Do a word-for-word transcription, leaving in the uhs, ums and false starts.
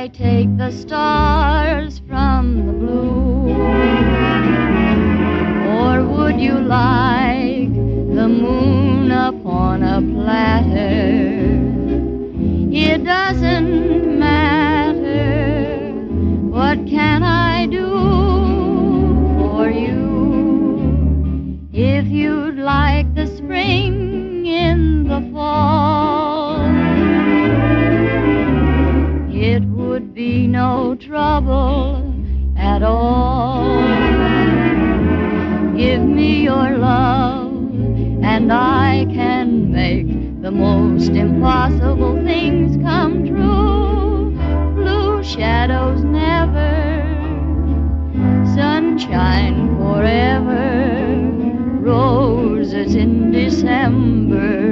I take the stars from the blue? Or would you like the moon upon a platter? It doesn't matter. What can I do for you? If you'd like the spring in the fall, it would be no trouble at all. Give me your love, and I can make the most impossible things come true. Blue shadows never, sunshine forever, roses in December.